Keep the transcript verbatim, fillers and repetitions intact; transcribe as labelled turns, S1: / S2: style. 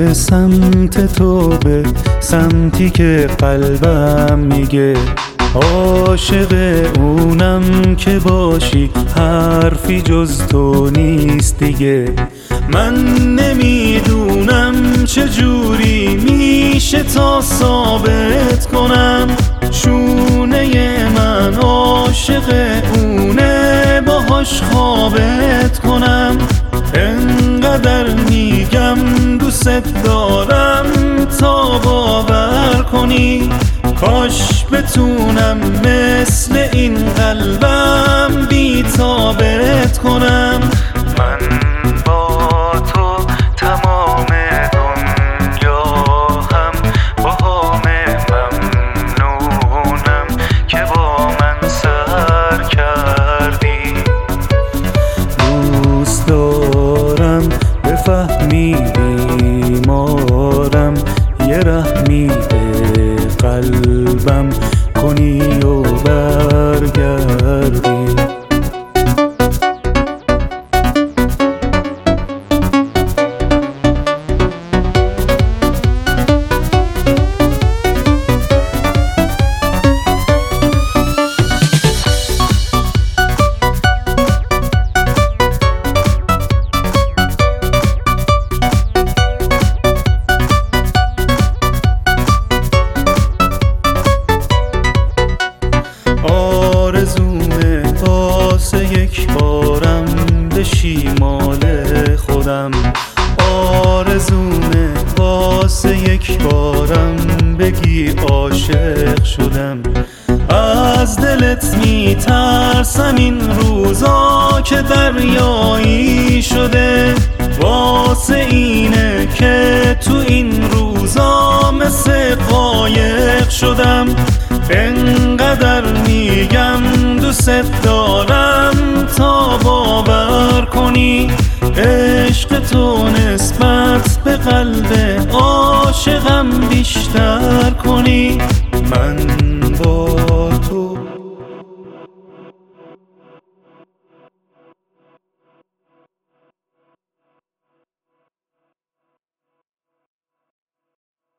S1: سمت تو، به سمتی که قلبم میگه عاشق اونم که باشی، حرفی جز تو نیست دیگه. من نمیدونم چجوری میشه تا ثابت کنم شونه من عاشق اونه، باهاش خوابت کنم. انقدر میگم دوست دارم تا باور کنی، کاش بتونم مثل این قلبم بی تابت کنم. من با تو تمام دنیا هم با همه ممنونم که با من سر کردی. دوست دارم بفهمی بیمارم، یه رحمی به قلبم کنی و برگردی. آرزومه واسه یک بارم بشی مال خودم، آرزومه واسه یک بارم بگی عاشق شدم. از دلت میترسم این روزا که دریایی شده، واسه اینه که تو این روزا مثل قایق شدم. انقدر میگم دوست دارم تا باور کنی، عشق تو نسبت به قلب عاشقم بیشتر کنی.